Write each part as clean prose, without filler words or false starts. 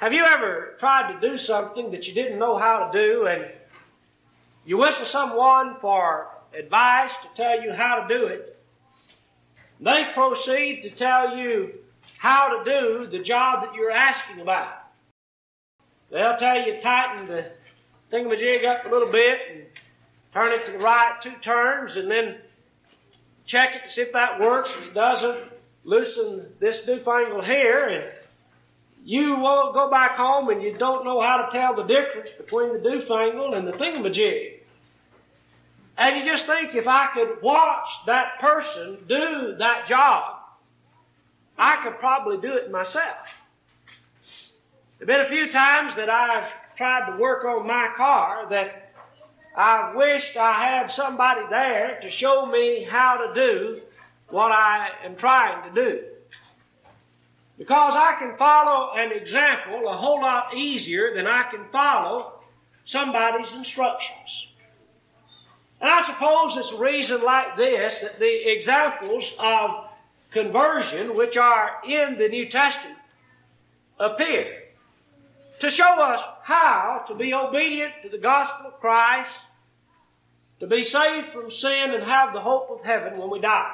Have you ever tried to do something that you didn't know how to do, and you went to someone for advice to tell you how to do it? They proceed to tell you how to do the job that you're asking about. They'll tell you tighten the thingamajig up a little bit and turn it to the right 2 turns, and then check it to see if that works. If it doesn't, loosen this newfangled here, and you will go back home and you don't know how to tell the difference between the newfangled and the thingamajig. And you just think, if I could watch that person do that job, I could probably do it myself. There have been a few times that I've tried to work on my car that I wished I had somebody there to show me how to do what I am trying to do. Because I can follow an example a whole lot easier than I can follow somebody's instructions. And I suppose it's a reason like this that the examples of conversion which are in the New Testament appear to show us how to be obedient to the gospel of Christ, to be saved from sin and have the hope of heaven when we die.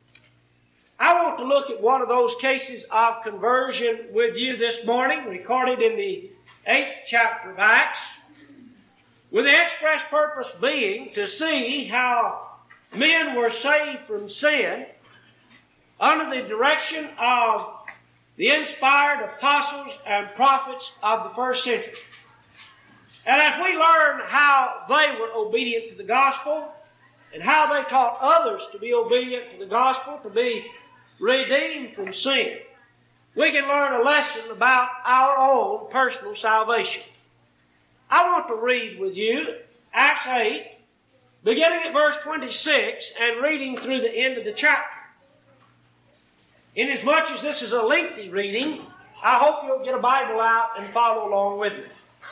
I want to look at one of those cases of conversion with you this morning, recorded in the 8th chapter of Acts, with the express purpose being to see how men were saved from sin under the direction of the inspired apostles and prophets of the first century. And as we learn how they were obedient to the gospel and how they taught others to be obedient to the gospel, to be redeemed from sin, we can learn a lesson about our own personal salvation. I want to read with you Acts 8, beginning at verse 26 and reading through the end of the chapter. Inasmuch as this is a lengthy reading, I hope you'll get a Bible out and follow along with me.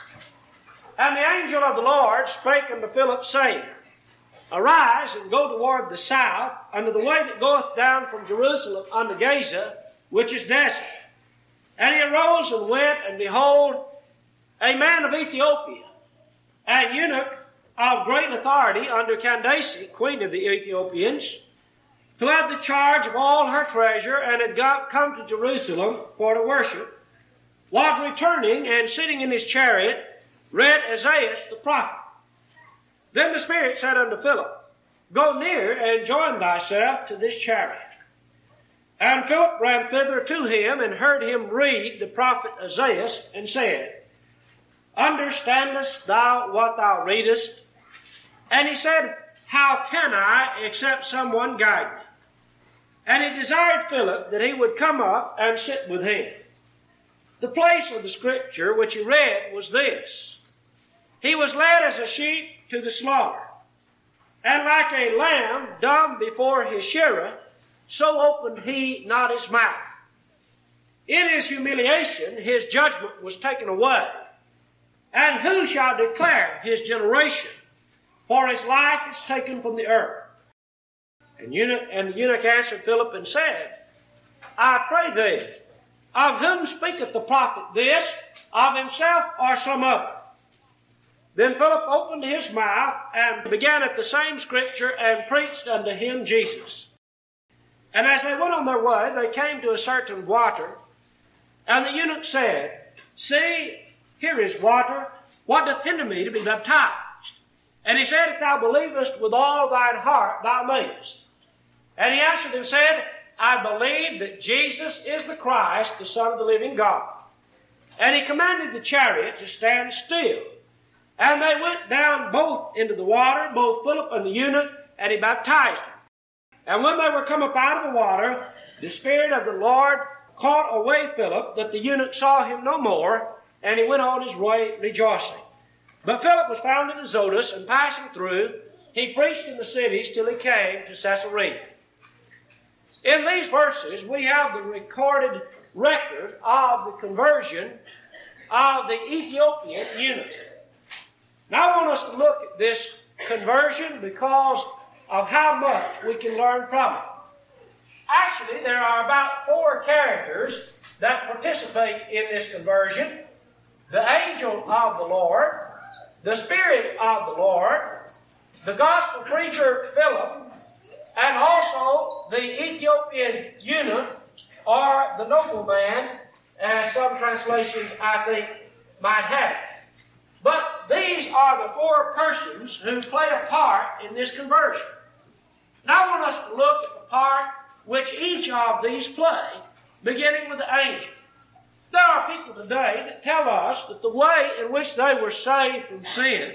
And the angel of the Lord spake unto Philip, saying, Arise and go toward the south, unto the way that goeth down from Jerusalem unto Gaza, which is desert. And he arose and went, and behold, a man of Ethiopia, an eunuch of great authority under Candace, queen of the Ethiopians, who had the charge of all her treasure, and had come to Jerusalem for to worship, was returning, and sitting in his chariot, read Isaiah the prophet. Then the Spirit said unto Philip, Go near and join thyself to this chariot. And Philip ran thither to him, and heard him read the prophet Isaiah, and said, Understandest thou what thou readest? And he said, How can I, except someone guide me? And he desired Philip that he would come up and sit with him. The place of the scripture which he read was this: He was led as a sheep to the slaughter, and like a lamb dumb before his shearer, so opened he not his mouth. In his humiliation his judgment was taken away. And who shall declare his generation? For his life is taken from the earth. And the eunuch answered Philip and said, I pray thee, of whom speaketh the prophet this, of himself or some other? Then Philip opened his mouth and began at the same scripture and preached unto him Jesus. And as they went on their way, they came to a certain water. And the eunuch said, See, here is water. What doth hinder me to be baptized? And he said, If thou believest with all thine heart, thou mayest. And he answered and said, I believe that Jesus is the Christ, the Son of the living God. And he commanded the chariot to stand still. And they went down both into the water, both Philip and the eunuch, and he baptized him. And when they were come up out of the water, the Spirit of the Lord caught away Philip, that the eunuch saw him no more, and he went on his way rejoicing. But Philip was found in Azotus, and passing through, he preached in the cities till he came to Caesarea. In these verses, we have the recorded record of the conversion of the Ethiopian eunuch. Now I want us to look at this conversion because of how much we can learn from it. Actually, there are about 4 characters that participate in this conversion. the angel of the Lord, the Spirit of the Lord, the gospel preacher Philip, and also the Ethiopian eunuch, or the nobleman, as some translations, I think, might have it. But these are the four persons who play a part in this conversion. Now I want us to look at the part which each of these play, beginning with the angel. There are people today that tell us that the way in which they were saved from sin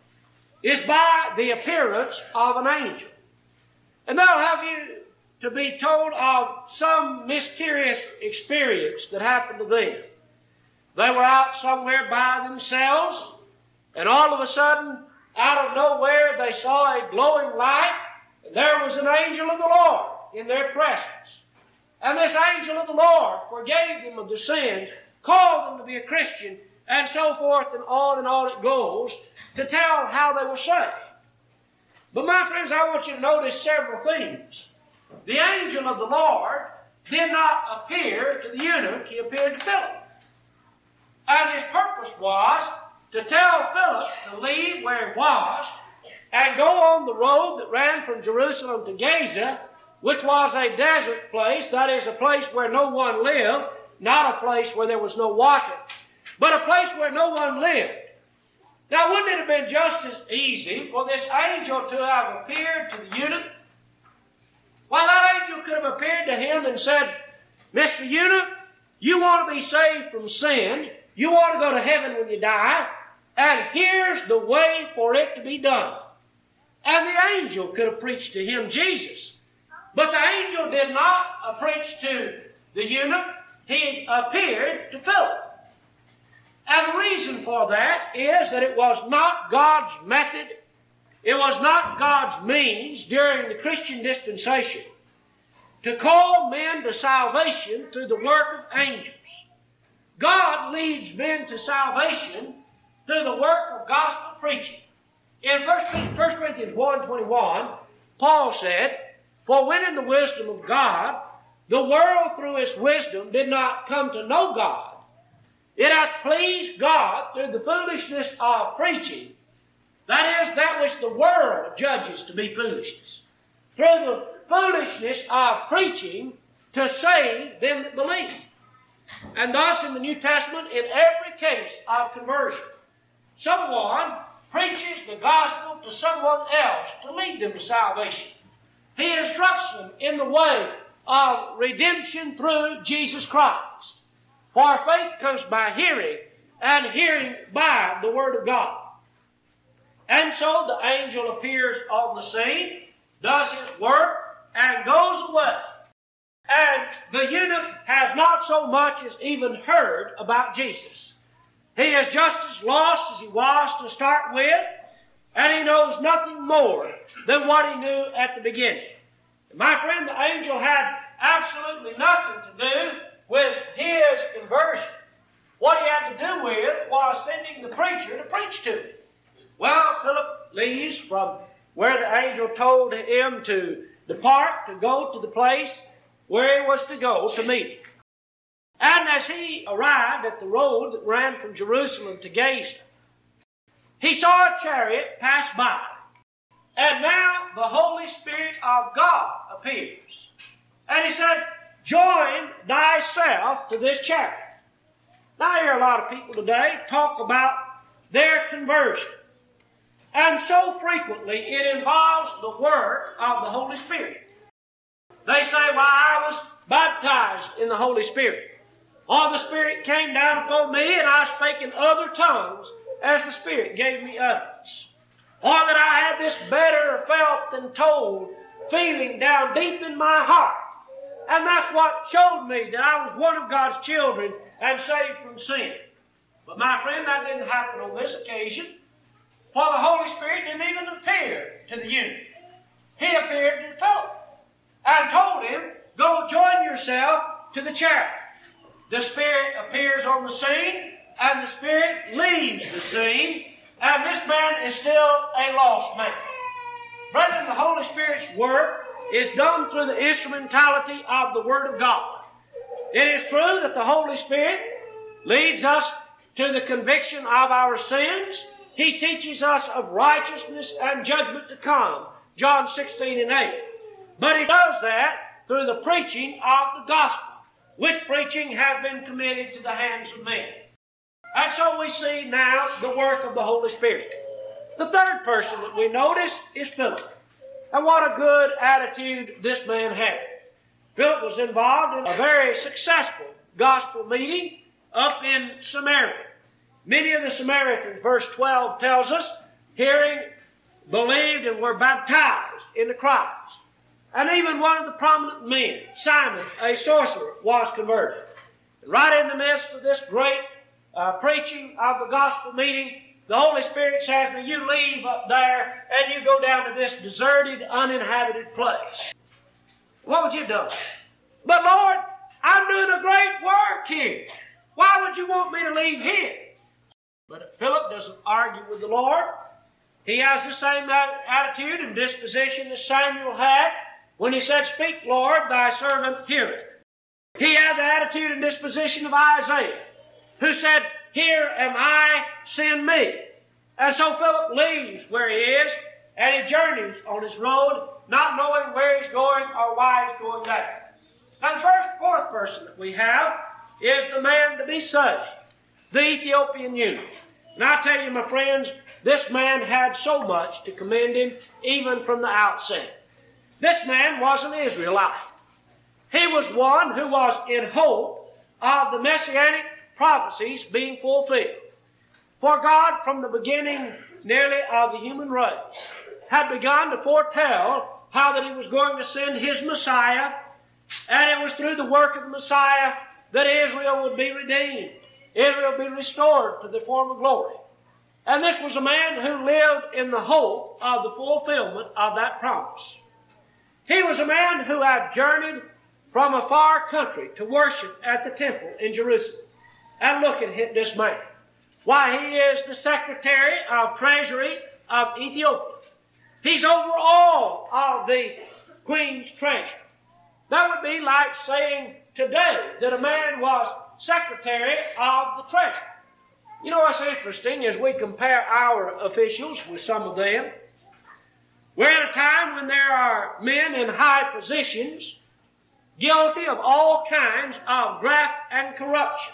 is by the appearance of an angel. And they'll have you to be told of some mysterious experience that happened to them. They were out somewhere by themselves, and all of a sudden, out of nowhere, they saw a glowing light, and there was an angel of the Lord in their presence. And this angel of the Lord forgave them of their sins, called them to be a Christian, and so forth, and on it goes, to tell how they were saved. But my friends, I want you to notice several things. The angel of the Lord did not appear to the eunuch, he appeared to Philip. And his purpose was to tell Philip to leave where he was and go on the road that ran from Jerusalem to Gaza, which was a desert place, that is, a place where no one lived, not a place where there was no water, but a place where no one lived. Now, wouldn't it have been just as easy for this angel to have appeared to the eunuch? Why, that angel could have appeared to him and said, Mr. Eunuch, you want to be saved from sin, you want to go to heaven when you die, and here's the way for it to be done. And the angel could have preached to him Jesus. But the angel did not preach to the eunuch, he appeared to Philip. And the reason for that is that it was not God's method, it was not God's means during the Christian dispensation to call men to salvation through the work of angels. God leads men to salvation through the work of gospel preaching. In 1 Corinthians 1:21, Paul said, For when in the wisdom of God, the world through its wisdom did not come to know God, it hath pleased God through the foolishness of preaching, that is, that which the world judges to be foolishness, through the foolishness of preaching to save them that believe. And thus in the New Testament, in every case of conversion, someone preaches the gospel to someone else to lead them to salvation. He instructs them in the way of redemption through Jesus Christ. For faith comes by hearing, and hearing by the Word of God. And so the angel appears on the scene, does his work, and goes away. And the eunuch has not so much as even heard about Jesus. He is just as lost as he was to start with, and he knows nothing more than what he knew at the beginning. My friend, the angel had absolutely nothing to do with his conversion. What he had to do with was sending the preacher to preach to him. Well, Philip leaves from where the angel told him to depart, to go to the place where he was to go to meet him. And as he arrived at the road that ran from Jerusalem to Gaza, he saw a chariot pass by. And now the Holy Spirit of God appears. And he said, Join thyself to this chariot. Now I hear a lot of people today talk about their conversion. And so frequently it involves the work of the Holy Spirit. They say, well, I was baptized in the Holy Spirit. Or the Spirit came down upon me and I spake in other tongues as the Spirit gave me utterance. Or that I had this better felt than told feeling down deep in my heart. And that's what showed me that I was one of God's children and saved from sin. But my friend, that didn't happen on this occasion. For the Holy Spirit didn't even appear to the eunuch. He appeared to Philip and told him, Go join yourself to the chariot. The Spirit appears on the scene, and the Spirit leaves the scene, and this man is still a lost man. Brethren, the Holy Spirit's work is done through the instrumentality of the Word of God. It is true that the Holy Spirit leads us to the conviction of our sins. He teaches us of righteousness and judgment to come. John 16:8. But He does that through the preaching of the gospel, which preaching has been committed to the hands of men. And so we see now the work of the Holy Spirit. The third person that we notice is Philip. And what a good attitude this man had. Philip was involved in a very successful gospel meeting up in Samaria. Many of the Samaritans, verse 12 tells us, hearing, believed, and were baptized into Christ. And even one of the prominent men, Simon, a sorcerer, was converted. Right in the midst of this great preaching of the gospel meeting, the Holy Spirit says, now you leave up there and you go down to this deserted, uninhabited place. What would you have done? But Lord, I'm doing a great work here. Why would you want me to leave here? But Philip doesn't argue with the Lord. He has the same attitude and disposition as Samuel had when he said, speak, Lord, thy servant heareth. He had the attitude and disposition of Isaiah, who said, here am I, send me. And so Philip leaves where he is, and he journeys on his road, not knowing where he's going or why he's going there. Now the fourth person that we have is the man to be saved, the Ethiopian eunuch. And I tell you, my friends, this man had so much to commend him, even from the outset. This man was an Israelite. He was one who was in hope of the messianic prophecies being fulfilled. For God, from the beginning nearly of the human race, had begun to foretell how that He was going to send His Messiah, and it was through the work of the Messiah that Israel would be redeemed. Israel would be restored to the former glory. And this was a man who lived in the hope of the fulfillment of that promise. He was a man who had journeyed from a far country to worship at the temple in Jerusalem. And look at this man. Why, he is the Secretary of Treasury of Ethiopia. He's over all of the Queen's treasure. That would be like saying today that a man was Secretary of the Treasury. You know what's interesting as we compare our officials with some of them? We're in a time when there are men in high positions guilty of all kinds of graft and corruption.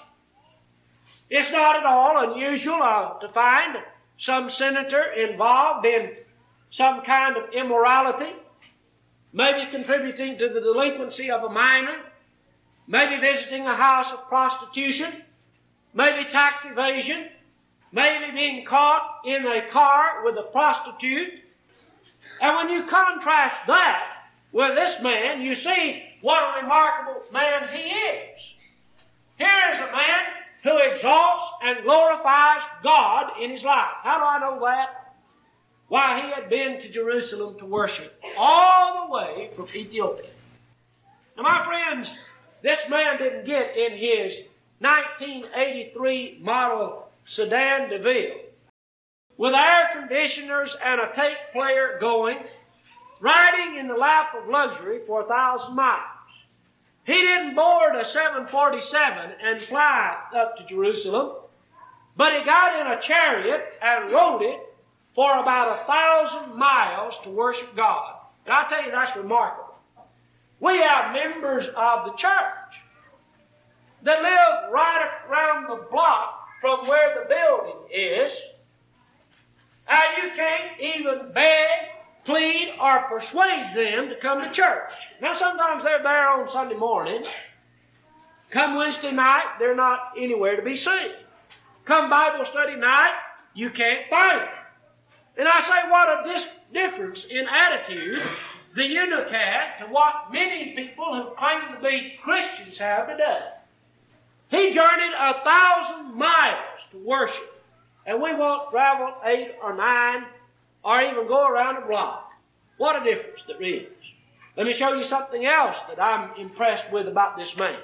It's not at all unusual to find some senator involved in some kind of immorality, maybe contributing to the delinquency of a minor, maybe visiting a house of prostitution, maybe tax evasion, maybe being caught in a car with a prostitute. And when you contrast that with this man, you see what a remarkable man he is. Here is a man who exalts and glorifies God in his life. How do I know that? Why, he had been to Jerusalem to worship all the way from Ethiopia. Now, my friends, this man didn't get in his 1983 model sedan DeVille with air conditioners and a tape player going, riding in the lap of luxury for 1,000 miles. He didn't board a 747 and fly up to Jerusalem, but he got in a chariot and rode it for about 1,000 miles to worship God. And I tell you, that's remarkable. We have members of the church that live right around the block from where the building is, and you can't even beg, plead, or persuade them to come to church. Now, sometimes they're there on Sunday morning. Come Wednesday night, they're not anywhere to be seen. Come Bible study night, you can't find them. And I say, what a difference in attitude the eunuch had to what many people who claim to be Christians have today. He journeyed 1,000 miles to worship, and we won't travel 8 or 9 or even go around a block. What a difference there is. Let me show you something else that I'm impressed with about this man.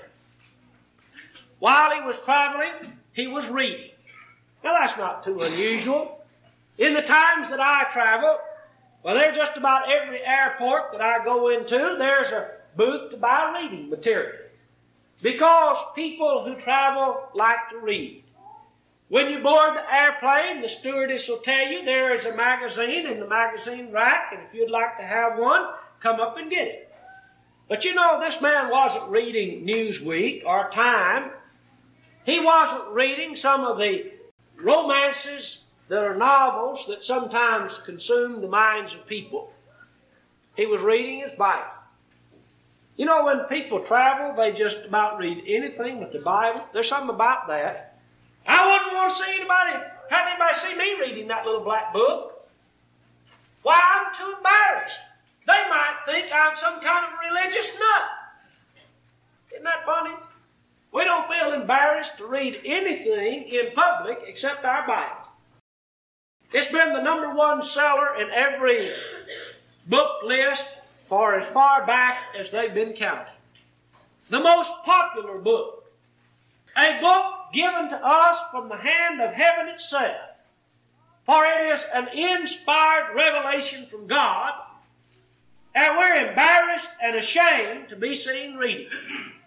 While he was traveling, he was reading. Now, that's not too unusual. In the times that I travel, well, there's just about every airport that I go into, there's a booth to buy reading material. Because people who travel like to read. When you board the airplane, the stewardess will tell you there is a magazine in the magazine rack, and if you'd like to have one, come up and get it. But you know, this man wasn't reading Newsweek or Time. He wasn't reading some of the romances that are novels that sometimes consume the minds of people. He was reading his Bible. You know, when people travel, they just about read anything but the Bible. There's something about that. I wouldn't want to have anybody see me reading that little black book. Why, I'm too embarrassed. They might think I'm some kind of religious nut. Isn't that funny? We don't feel embarrassed to read anything in public except our Bible. It's been the number one seller in every book list for as far back as they've been counted. The most popular book. A book given to us from the hand of heaven itself. For it is an inspired revelation from God, and we're embarrassed and ashamed to be seen reading it.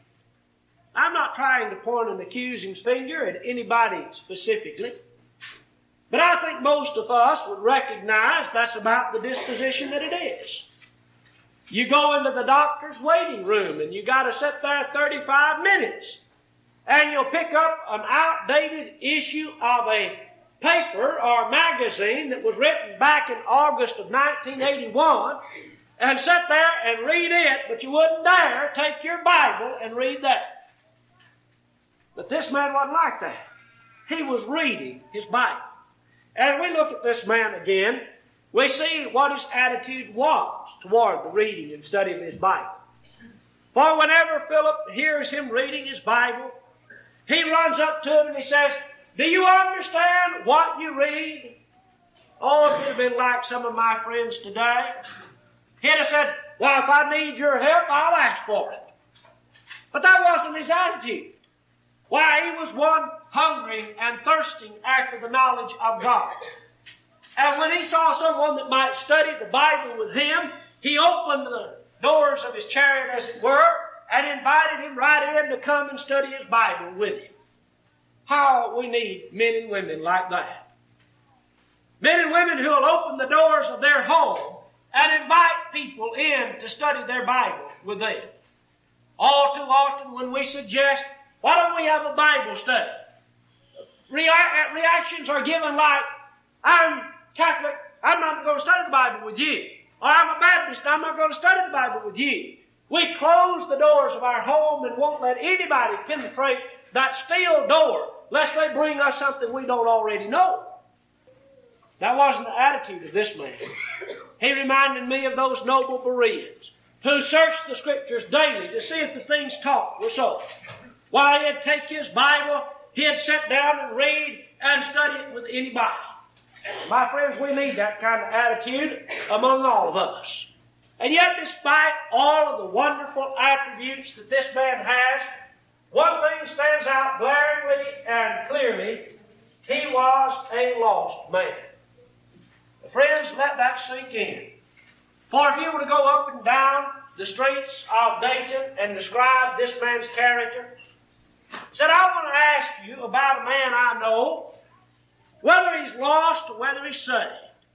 I'm not trying to point an accusing finger at anybody specifically, but I think most of us would recognize that's about the disposition that it is. You go into the doctor's waiting room and you got to sit there 35 minutes. And you'll pick up an outdated issue of a paper or magazine that was written back in August of 1981 and sit there and read it, but you wouldn't dare take your Bible and read that. But this man wasn't like that. He was reading his Bible. And we look at this man again, we see what his attitude was toward the reading and study of his Bible. For whenever Philip hears him reading his Bible, he runs up to him and he says, "Do you understand what you read?" Oh, it would have been like some of my friends today. He'd have said, "Well, if I need your help, I'll ask for it." But that wasn't his attitude. Why, he was one hungering and thirsting after the knowledge of God. And when he saw someone that might study the Bible with him, he opened the doors of his chariot, as it were, and invited him right in to come and study his Bible with him. How we need men and women like that. Men and women who will open the doors of their home and invite people in to study their Bible with them. All too often when we suggest, "Why don't we have a Bible study?" Reactions are given like, "I'm Catholic, I'm not going to study the Bible with you." Or, "I'm a Baptist, I'm not going to study the Bible with you." We close the doors of our home and won't let anybody penetrate that steel door lest they bring us something we don't already know. That wasn't the attitude of this man. He reminded me of those noble Bereans who searched the Scriptures daily to see if the things taught were so. While he'd take his Bible, he'd sit down and read and study it with anybody. My friends, we need that kind of attitude among all of us. And yet, despite all of the wonderful attributes that this man has, one thing stands out glaringly and clearly. He was a lost man. Friends, let that sink in. For if you were to go up and down the streets of Dayton and describe this man's character, said, "I want to ask you about a man I know, whether he's lost or whether he's saved."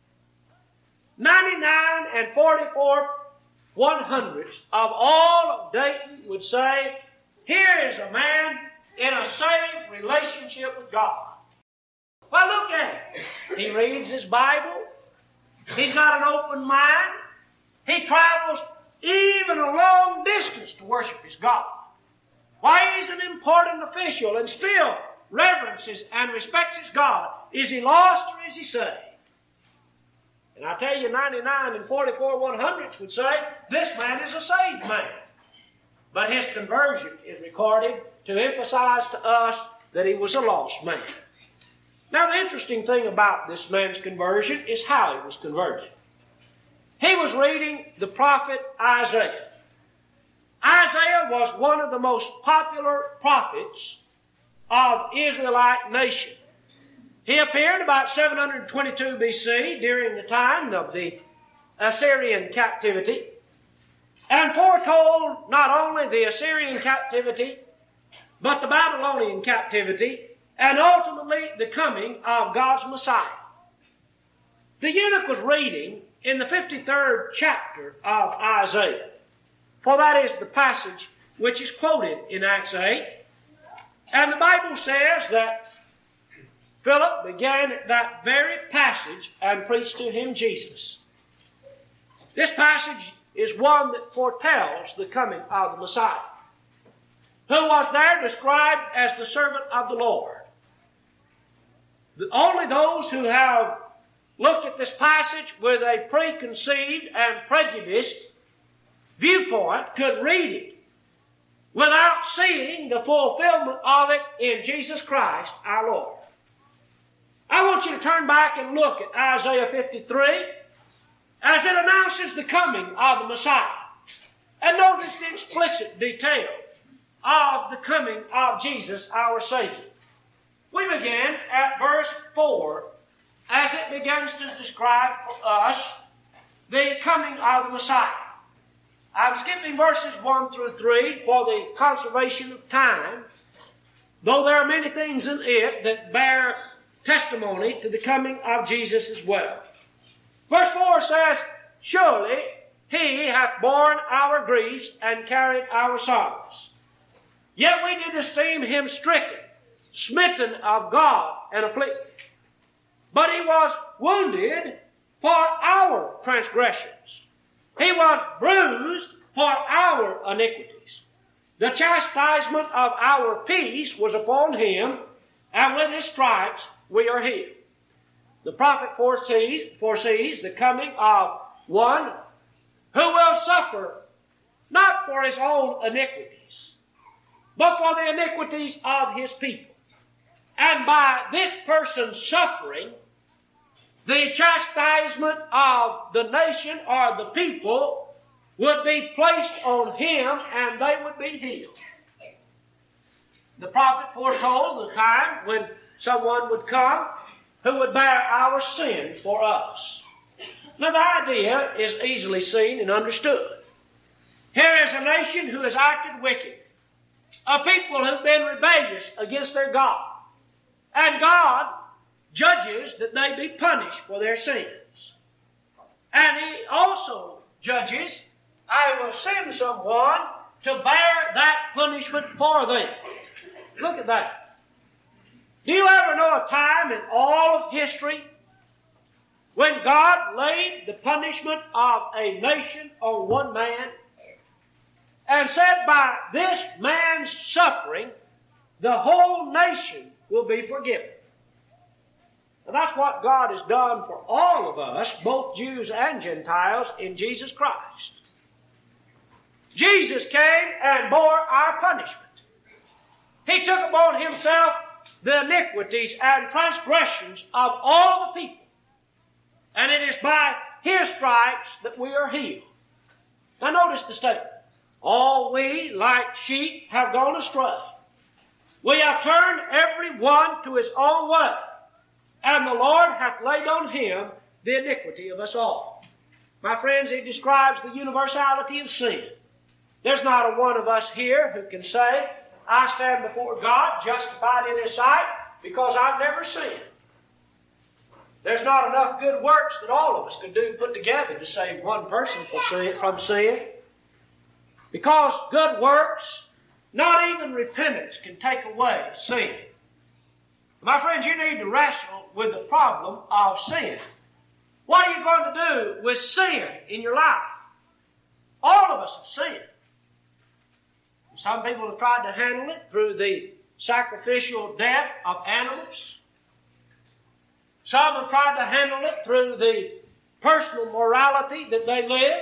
99 and 44 1/100ths of all of Dayton would say, here is a man in a saved relationship with God. Well, look at him. He reads his Bible. He's got an open mind. He travels even a long distance to worship his God. Why, he's an important official and still reverences and respects his God. Is he lost or is he saved? And I tell you, 99 and 44 1/100ths would say, this man is a saved man. But his conversion is recorded to emphasize to us that he was a lost man. Now, the interesting thing about this man's conversion is how he was converted. He was reading the prophet Isaiah. Isaiah was one of the most popular prophets of Israelite nation. He appeared about 722 BC during the time of the Assyrian captivity and foretold not only the Assyrian captivity but the Babylonian captivity and ultimately the coming of God's Messiah. The eunuch was reading in the 53rd chapter of Isaiah, for that is the passage which is quoted in Acts 8. And the Bible says that Philip began at that very passage and preached to him Jesus. This passage is one that foretells the coming of the Messiah, who was there described as the servant of the Lord. Only those who have looked at this passage with a preconceived and prejudiced viewpoint could read it without seeing the fulfillment of it in Jesus Christ our Lord. I want you to turn back and look at Isaiah 53 as it announces the coming of the Messiah. And notice the explicit detail of the coming of Jesus our Savior. We begin at verse 4 as it begins to describe for us the coming of the Messiah. I'm skipping verses 1 through 3 for the conservation of time, though there are many things in it that bear testimony to the coming of Jesus as well. Verse 4 says, "Surely he hath borne our griefs and carried our sorrows. Yet we did esteem him stricken, smitten of God, and afflicted. But he was wounded for our transgressions. He was bruised for our iniquities. The chastisement of our peace was upon him, and with his stripes we are healed." The prophet foresees the coming of one who will suffer not for his own iniquities, but for the iniquities of his people. And by this person's suffering, the chastisement of the nation or the people would be placed on him and they would be healed. The prophet foretold the time when someone would come who would bear our sin for us. Now the idea is easily seen and understood. Here is a nation who has acted wicked, a people who have been rebellious against their God, and God judges that they be punished for their sins. And he also judges, I will send someone to bear that punishment for them. Look at that. Do you ever know a time in all of history when God laid the punishment of a nation on one man and said by this man's suffering, the whole nation will be forgiven? And that's what God has done for all of us, both Jews and Gentiles, in Jesus Christ. Jesus came and bore our punishment. He took upon himself the iniquities and transgressions of all the people. And it is by his stripes that we are healed. Now notice the statement. All we, like sheep, have gone astray. We have turned every one to his own way, and the Lord hath laid on him the iniquity of us all. My friends, it describes the universality of sin. There's not a one of us here who can say, I stand before God justified in his sight because I've never sinned. There's not enough good works that all of us could do put together to save one person from sin. Because good works, not even repentance, can take away sin. My friends, you need to wrestle with the problem of sin. What are you going to do with sin in your life? All of us have sinned. Some people have tried to handle it through the sacrificial death of animals. Some have tried to handle it through the personal morality that they live.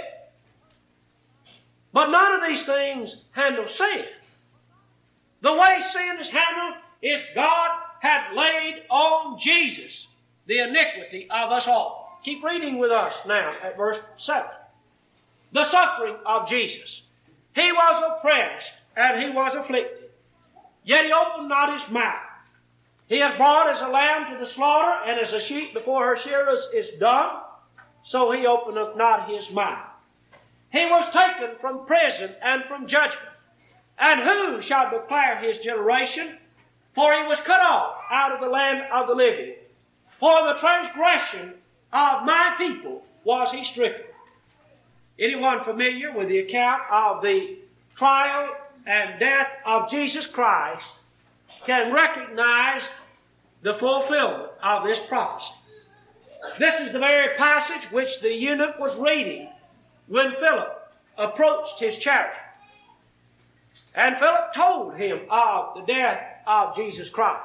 But none of these things handle sin. The way sin is handled is God had laid on Jesus the iniquity of us all. Keep reading with us now at verse 7. The suffering of Jesus. He was oppressed and he was afflicted, yet he opened not his mouth. He is brought as a lamb to the slaughter, and as a sheep before her shearers is dumb, so he openeth not his mouth. He was taken from prison and from judgment. And who shall declare his generation? For he was cut off out of the land of the living. For the transgression of my people was he stricken. Anyone familiar with the account of the trial and death of Jesus Christ can recognize the fulfillment of this prophecy. This is the very passage which the eunuch was reading when Philip approached his chariot. And Philip told him of the death of Jesus Christ.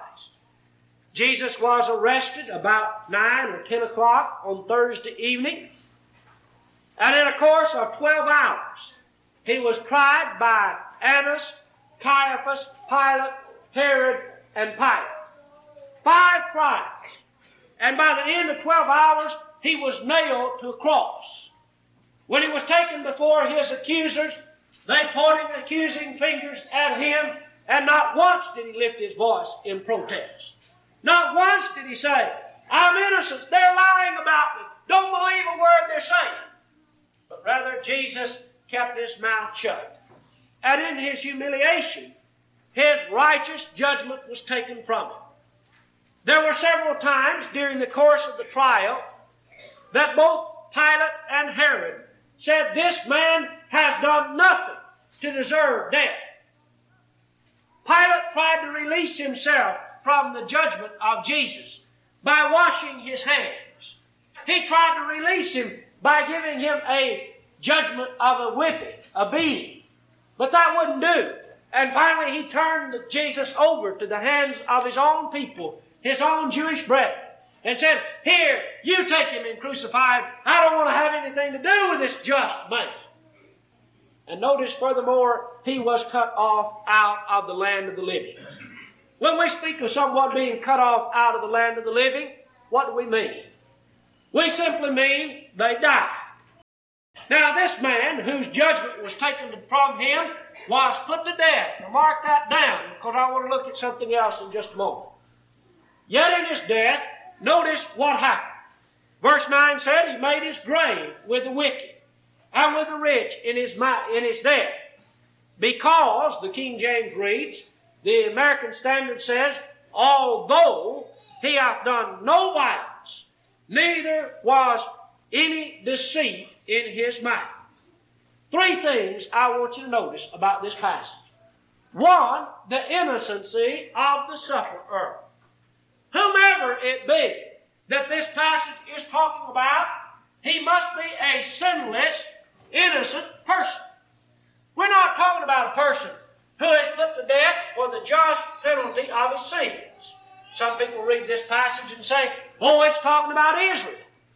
Jesus was arrested about 9 or 10 o'clock on Thursday evening. And in a course of 12 hours, he was tried by Annas, Caiaphas, Pilate, Herod, and Pilate. 5 trials. And by the end of 12 hours, he was nailed to a cross. When he was taken before his accusers, they pointed accusing fingers at him, and not once did he lift his voice in protest. Not once did he say, I'm innocent, they're lying about me, don't believe a word they're saying. But rather, Jesus kept his mouth shut. And in his humiliation, his righteous judgment was taken from him. There were several times during the course of the trial that both Pilate and Herod said, this man has done nothing to deserve death. Pilate tried to release himself from the judgment of Jesus by washing his hands. He tried to release him by giving him a judgment of a whipping, a beating. But that wouldn't do. And finally he turned Jesus over to the hands of his own people, his own Jewish brethren, and said, here, you take him and crucify him. I don't want to have anything to do with this just man. And notice furthermore, he was cut off out of the land of the living. When we speak of someone being cut off out of the land of the living, what do we mean? We simply mean they died. Now this man, whose judgment was taken from him, was put to death. Now mark that down, because I want to look at something else in just a moment. Yet in his death, notice what happened. Verse 9 said, he made his grave with the wicked and with the rich in his death. Because, the King James reads, the American Standard says, although he hath done no violence, neither was any deceit in his mouth. 3 things I want you to notice about this passage. 1, the innocency of the sufferer. Whomever it be that this passage is talking about, he must be a sinless, innocent person. We're not talking about a person who is put to death for the just penalty of his sins. Some people read this passage and say, oh, it's talking about Israel.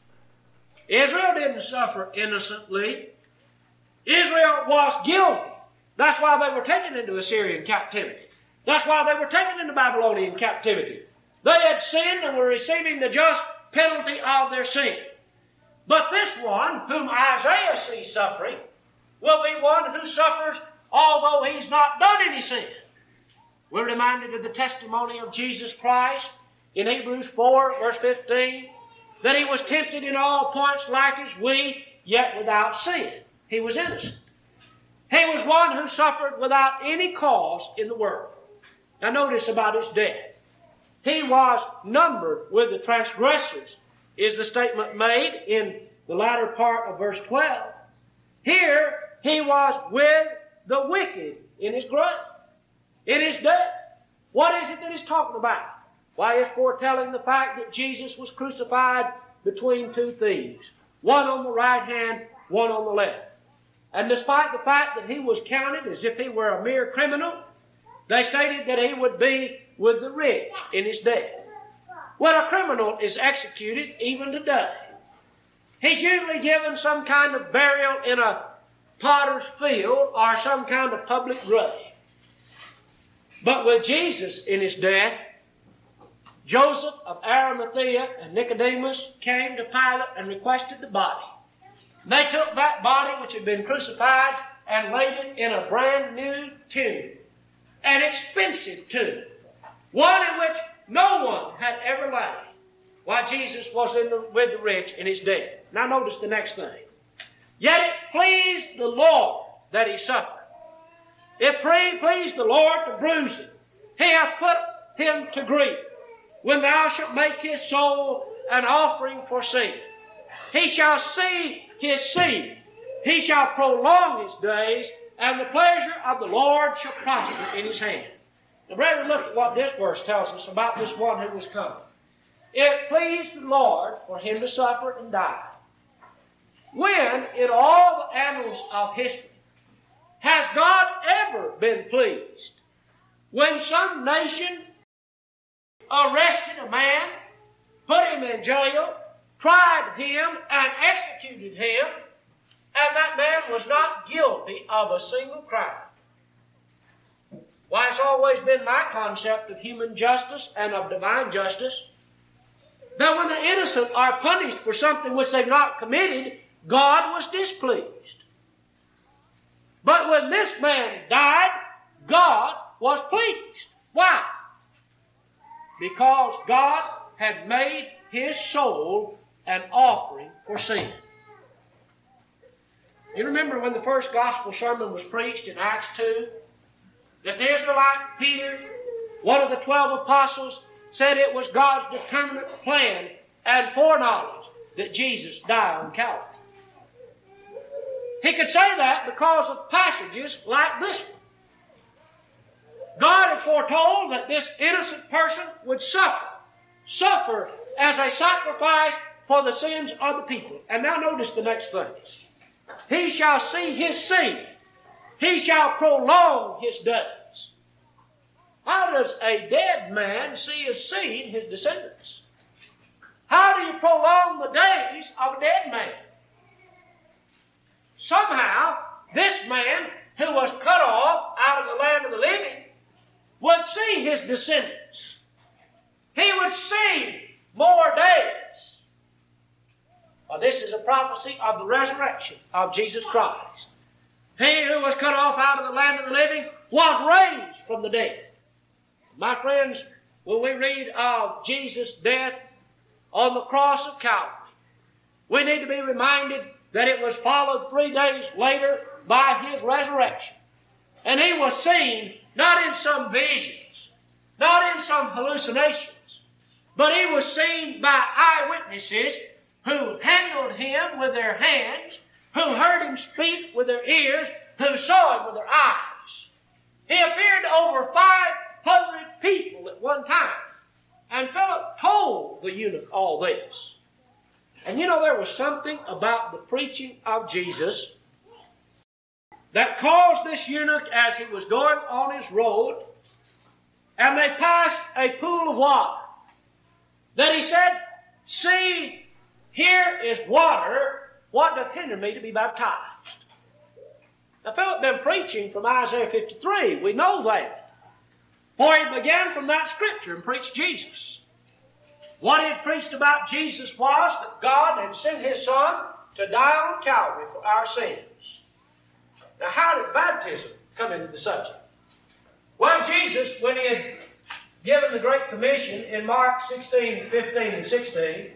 Israel didn't suffer innocently. Israel was guilty. That's why they were taken into Assyrian captivity. That's why they were taken into Babylonian captivity. They had sinned and were receiving the just penalty of their sin. But this one, whom Isaiah sees suffering, will be one who suffers although he's not done any sin. We're reminded of the testimony of Jesus Christ in Hebrews 4, verse 15, that he was tempted in all points like as we, yet without sin. He was innocent. He was one who suffered without any cause in the world. Now notice about his death. He was numbered with the transgressors, is the statement made in the latter part of verse 12. Here, he was with the wicked in his grave, in his death. What is it that he's talking about? Why, it's foretelling the fact that Jesus was crucified between 2 thieves, one on the right hand, one on the left. And despite the fact that he was counted as if he were a mere criminal, they stated that he would be with the rich in his death. When a criminal is executed, even today, he's usually given some kind of burial in a potter's field or some kind of public grave. But with Jesus in his death, Joseph of Arimathea and Nicodemus came to Pilate and requested the body. They took that body which had been crucified and laid it in a brand new tomb, an expensive tomb, one in which no one had ever lain, while Jesus was with the rich in his death. Now notice the next thing. Yet it pleased the Lord that he suffered. It pleased the Lord to bruise him. He hath put him to grief when thou shalt make his soul an offering for sin. He shall see his seed. He shall prolong his days, and the pleasure of the Lord shall prosper in his hand. Now, brethren, look at what this verse tells us about this one who was coming. It pleased the Lord for him to suffer and die. When, in all the annals of history, has God ever been pleased when some nation arrested a man, put him in jail, tried him, and executed him, and that man was not guilty of a single crime? Why, it's always been my concept of human justice and of divine justice that when the innocent are punished for something which they've not committed, God was displeased. But when this man died, God was pleased. Why? Because God had made his soul an offering for sin. You remember when the first gospel sermon was preached in Acts 2? That the Israelite Peter, one of the 12 apostles, said it was God's determinate plan and foreknowledge that Jesus died on Calvary. He could say that because of passages like this one. God had foretold that this innocent person would suffer as a sacrifice for the sins of the people. And now notice the next thing. He shall see his seed. He shall prolong his days. How does a dead man see his seed, his descendants? How do you prolong the days of a dead man? Somehow, this man who was cut off out of the land of the living would see his descendants. He would see more days. Well, this is a prophecy of the resurrection of Jesus Christ. He who was cut off out of the land of the living was raised from the dead. My friends, when we read of Jesus' death on the cross of Calvary, we need to be reminded that it was followed 3 days later by his resurrection. And he was seen not in some visions, not in some hallucinations, but he was seen by eyewitnesses who handled him with their hands, who heard him speak with their ears, who saw him with their eyes. He appeared to over 500 people at one time. And Philip told the eunuch all this. And you know, there was something about the preaching of Jesus that caused this eunuch, as he was going on his road, and they passed a pool of water, that he said, "See, here is water. What doth hinder me to be baptized?" Now, Philip been preaching from Isaiah 53. We know that. For he began from that scripture and preached Jesus. What he had preached about Jesus was that God had sent his Son to die on Calvary for our sins. Now, how did baptism come into the subject? Well, Jesus, when he had given the Great Commission in Mark 16, 15, and 16,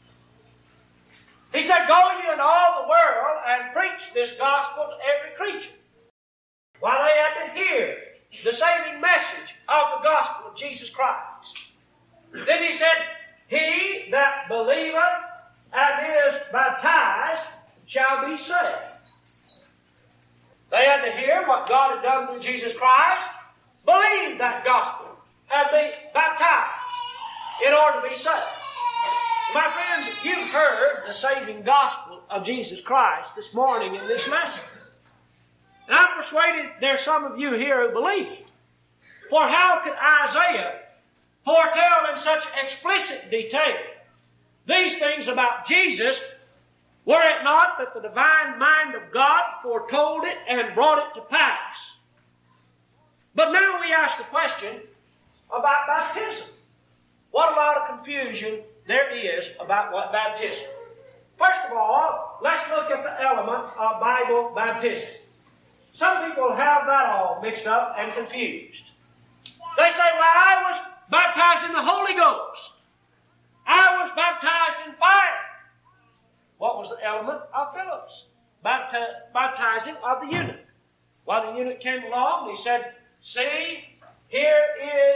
he said, "Go ye into all the world and preach this gospel to every creature." While they had to hear the saving message of the gospel of Jesus Christ. Then he said, "He that believeth and is baptized shall be saved." They had to hear what God had done through Jesus Christ, believe that gospel, and be baptized in order to be saved. My friends, you've heard the saving gospel of Jesus Christ this morning in this lesson. And I'm persuaded there's some of you here who believe it. For how could Isaiah foretell in such explicit detail these things about Jesus, were it not that the divine mind of God foretold it and brought it to pass? But now we ask the question about baptism. What a lot of confusion there is about what baptism. First of all, let's look at the element of Bible baptism. Some people have that all mixed up and confused. They say, "Well, I was baptized in the Holy Ghost. I was baptized in fire." What was the element of Philip's baptizing of the eunuch? Well, the eunuch came along and he said, "See, here is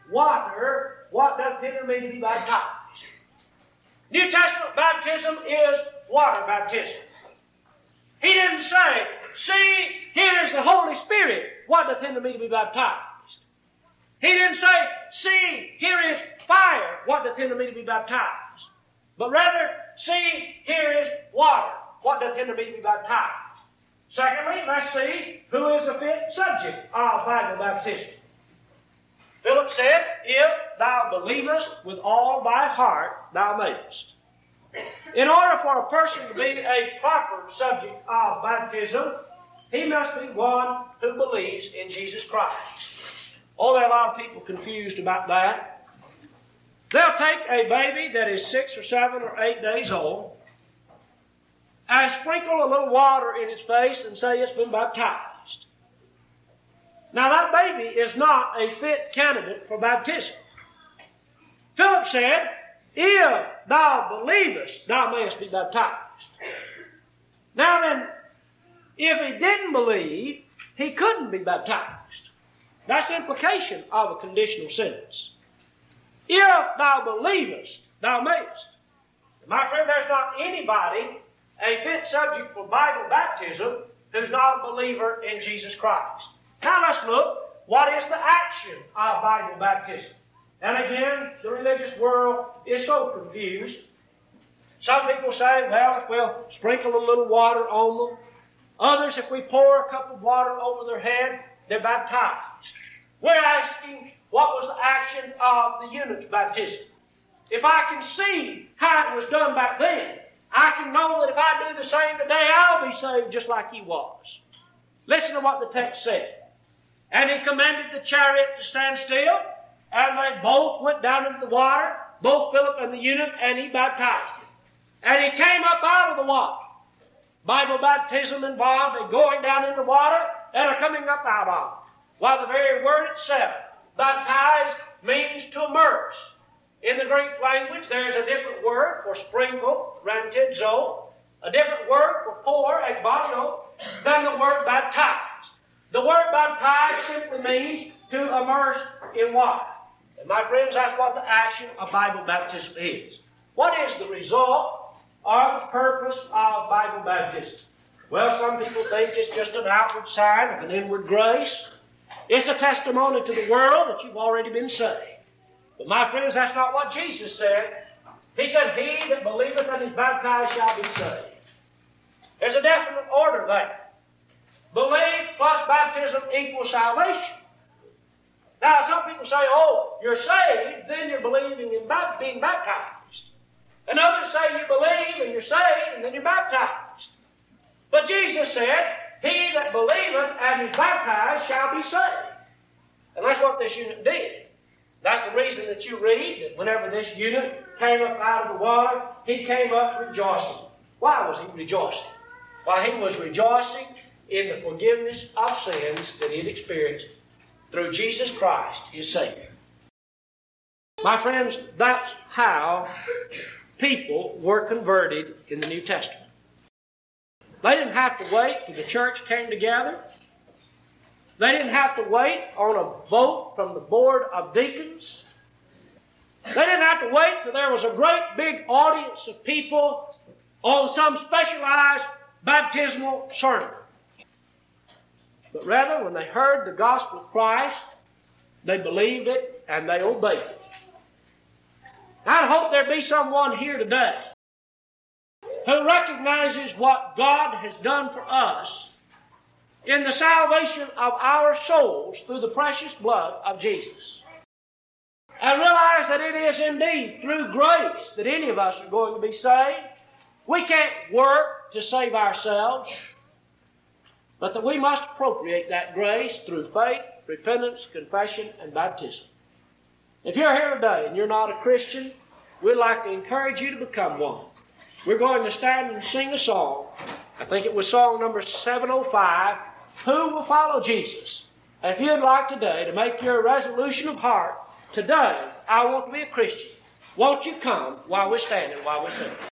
water, what doth hinder me to be baptized? New Testament baptism is water baptism. He didn't say, see, here is the Holy Spirit, what doth hinder me to be baptized? He didn't say, see, here is fire, what doth hinder me to be baptized? But rather, see, here is water, what doth hinder me to be baptized? Secondly, let's see who is a fit subject of Bible baptism. Philip said, if thou believest with all thy heart, thou mayest. In order for a person to be a proper subject of baptism, he must be one who believes in Jesus Christ. Oh, there are a lot of people confused about that. They'll take a baby that is 6 or 7 or 8 days old and sprinkle a little water in its face and say it's been baptized. Now that baby is not a fit candidate for baptism. Philip said, if thou believest, thou mayest be baptized. Now then, if he didn't believe, he couldn't be baptized. That's the implication of a conditional sentence. If thou believest, thou mayest. My friend, there's not anybody a fit subject for Bible baptism who's not a believer in Jesus Christ. Now let's look, what is the action of Bible baptism? And again, the religious world is so confused. Some people say, well, if we'll sprinkle a little water on them. Others, if we pour a cup of water over their head, they're baptized. We're asking, what was the action of the eunuch's baptism? If I can see how it was done back then, I can know that if I do the same today, I'll be saved just like he was. Listen to what the text said. And he commanded the chariot to stand still, and they both went down into the water, both Philip and the eunuch, and he baptized him. And he came up out of the water. Bible baptism involved a going down in the water and a coming up out of it. While the very word itself, baptize, means to immerse. In the Greek language, there is a different word for sprinkle, rantizo, a different word for pour, ekbalio, than the word baptize. The word baptize simply means to immerse in water. And my friends, that's what the action of Bible baptism is. What is the result or the purpose of Bible baptism? Well, some people think it's just an outward sign of an inward grace. It's a testimony to the world that you've already been saved. But my friends, that's not what Jesus said. He said, he that believeth and is baptized shall be saved. There's a definite order there. Belief plus baptism equals salvation. Now, some people say, oh, you're saved, then you're believing in being baptized. And others say you believe and you're saved and then you're baptized. But Jesus said, he that believeth and is baptized shall be saved. And that's what this eunuch did. That's the reason that you read that whenever this eunuch came up out of the water, he came up rejoicing. Why was he rejoicing? Why, he was rejoicing in the forgiveness of sins that he had experienced through Jesus Christ, his Savior. My friends, that's how people were converted in the New Testament. They didn't have to wait till the church came together. They didn't have to wait on a vote from the board of deacons. They didn't have to wait till there was a great big audience of people on some specialized baptismal sermon. But rather, when they heard the gospel of Christ, they believed it and they obeyed it. I'd hope there be someone here today who recognizes what God has done for us in the salvation of our souls through the precious blood of Jesus. And realize that it is indeed through grace that any of us are going to be saved. We can't work to save ourselves, but that we must appropriate that grace through faith, repentance, confession, and baptism. If you're here today and you're not a Christian, we'd like to encourage you to become one. We're going to stand and sing a song. I think it was song number 705, Who Will Follow Jesus? If you'd like today to make your resolution of heart, today I want to be a Christian, won't you come while we're standing, while we're singing?